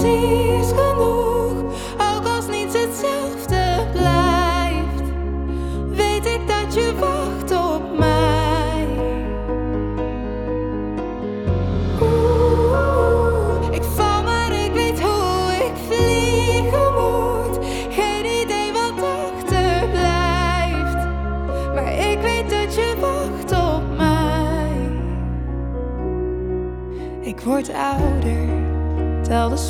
precies genoeg. Ook als niets hetzelfde blijft, weet ik dat je wacht op mij. Ik val, maar ik weet hoe ik vliegen moet. Geen idee wat achterblijft, maar ik weet dat je wacht op mij. Ik word ouder, tel de